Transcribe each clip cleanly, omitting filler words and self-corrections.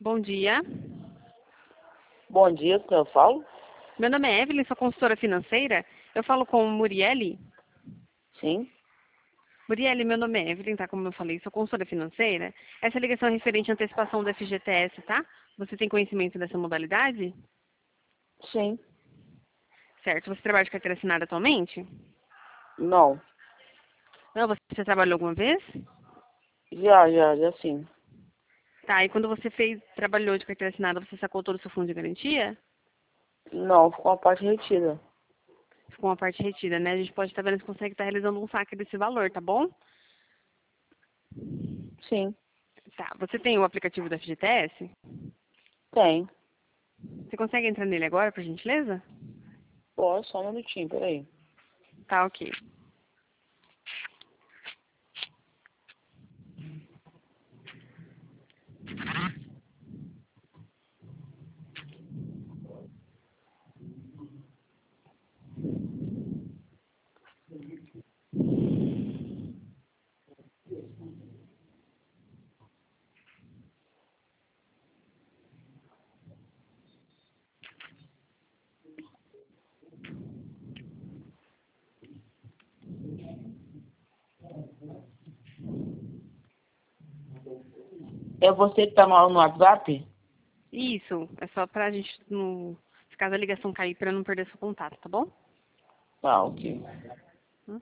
Bom dia. Bom dia, quem eu falo? Meu nome é Evelyn, sou consultora financeira. Eu falo com Muriele. Sim, Muriele, meu nome é Evelyn, tá? Como eu falei, sou consultora financeira. Essa ligação é referente à antecipação do FGTS, tá? Você tem conhecimento dessa modalidade? sim. Certo. Você trabalha de carteira assinada atualmente? Não. Não, você trabalhou alguma vez? Já sim. Tá, e quando você trabalhou de carteira assinada, você sacou todo o seu fundo de garantia? Não, ficou uma parte retida. Ficou uma parte retida, né? A gente pode estar vendo se consegue estar realizando um saque desse valor, tá bom? Sim, Tá. Você tem o aplicativo do FGTS? tem. Você consegue entrar nele agora, por gentileza? Pô, só um minutinho, peraí. Tá, ok. É você que tá mal no WhatsApp? Isso, é só pra gente, se caso a ligação cair, pra não perder seu contato, tá bom? Tá, ok. Hum?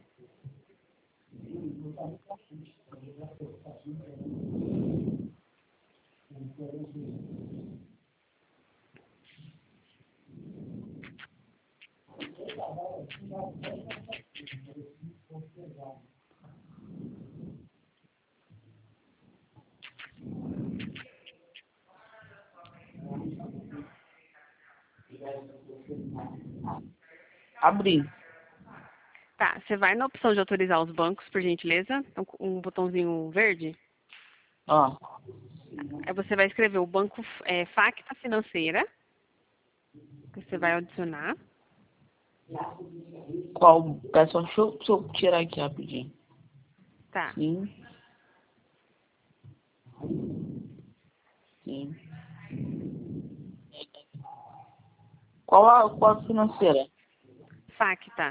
Abri. Tá, você vai na opção de autorizar os bancos, por gentileza, então, um botãozinho verde. Ah, Aí você vai escrever o banco Facta Financeira, que você vai adicionar. qual? Pessoal, deixa eu tirar aqui rapidinho. Tá, Sim. Sim. Qual a financeira? Facta.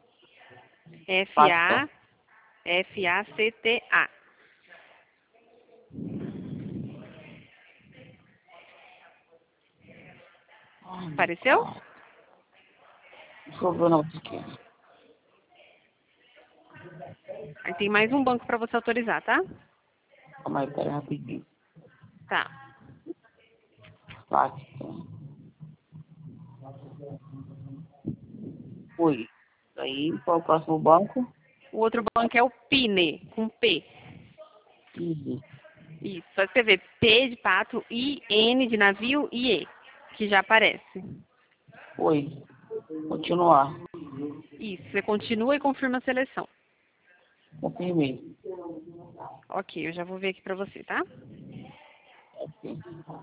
Pacta. F-A-C-T-A. Ai, Apareceu? cara. Deixa eu ver na outra aqui. Aí tem mais um banco pra você autorizar, tá? Calma aí, peraí rapidinho. Tá. Pacta. Oi. Aí, qual é o próximo banco? O outro banco é o PINE, com P. Easy. Isso, só escrever P de pato, I, N de navio e E, que já aparece. Oi. Continuar. Isso, você continua e confirma a seleção. Confirmei. Ok, eu já vou ver aqui pra você, tá? Ok.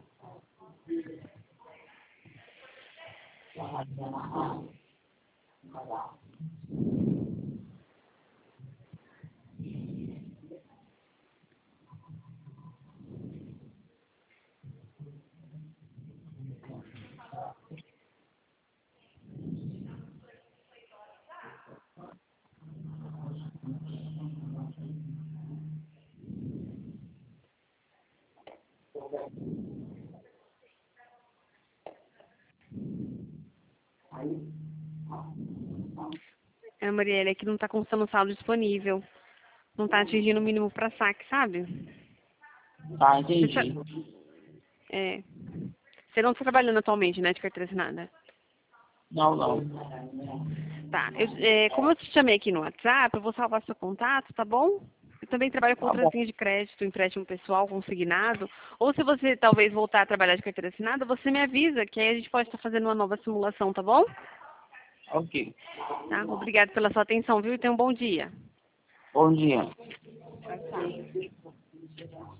É, Marielle, aqui não tá constando saldo disponível. Não tá atingindo o mínimo pra saque, sabe? Tá, Você, tá- entendi. é, você não tá trabalhando atualmente, né, de carteira assinada? Não, não. Tá, como eu te chamei aqui no WhatsApp, eu vou salvar seu contato, tá bom? Eu também trabalho com Tá outras bom. linhas de crédito, empréstimo pessoal, consignado. Ou se você talvez voltar a trabalhar de carteira assinada, você me avisa, que aí a gente pode estar fazendo uma nova simulação, tá bom? Ok. Tá? Obrigada pela sua atenção, viu? E tenha um bom dia. Bom dia. Tchau, tchau.